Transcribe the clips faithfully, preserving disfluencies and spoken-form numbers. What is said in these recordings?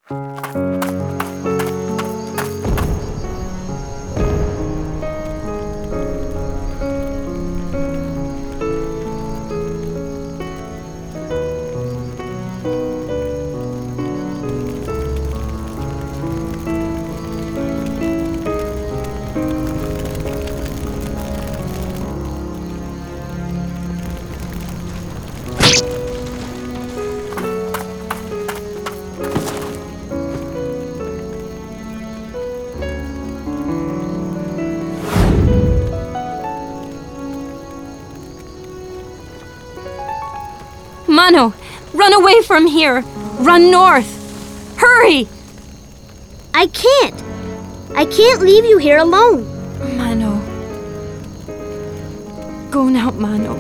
Mano, run away from here! Run north! Hurry! I can't! I can't leave you here alone! Mano. Go now, Mano.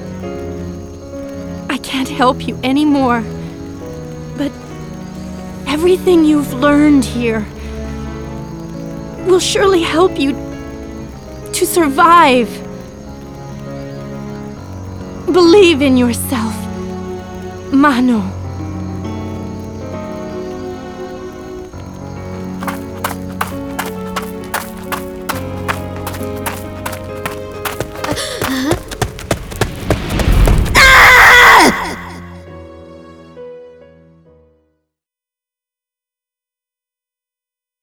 I can't help you anymore. But everything you've learned here will surely help you to survive. Believe in yourself, Mano.